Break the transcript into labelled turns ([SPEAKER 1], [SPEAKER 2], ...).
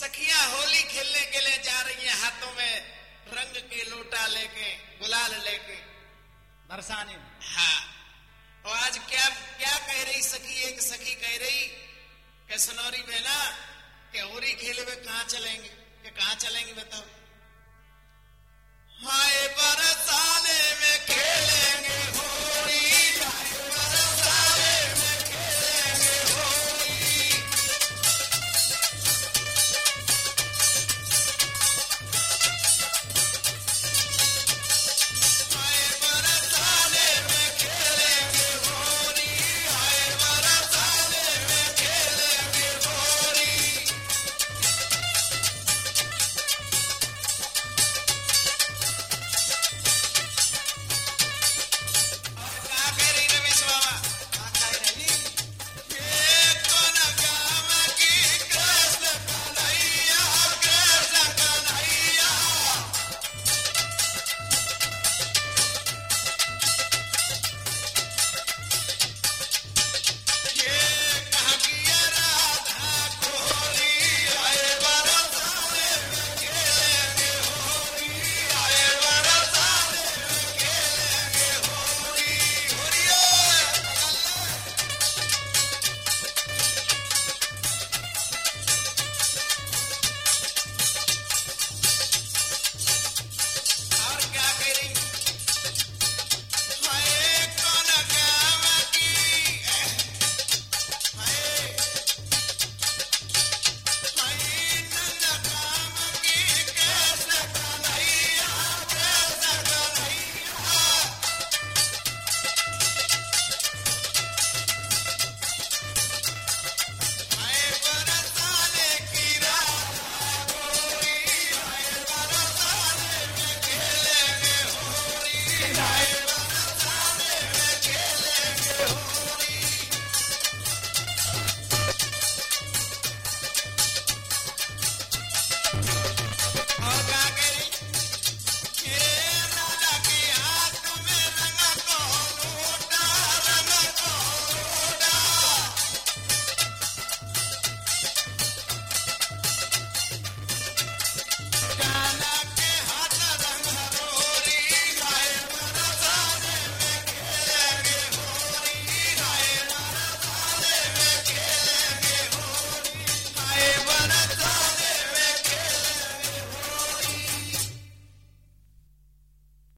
[SPEAKER 1] सखियां होली खेलने के लिए जा रही हैं, हाथों में रंग के लोटा लेके, गुलाल लेके
[SPEAKER 2] बरसाने।
[SPEAKER 1] हाँ, और आज क्या क्या कह रही सखी, एक सखी कह रही कि सुनौरी बहना कि होली खेले हुए कहाँ चलेंगे, कि कहाँ चलेंगे बताओ। हाय बरसाने में खेले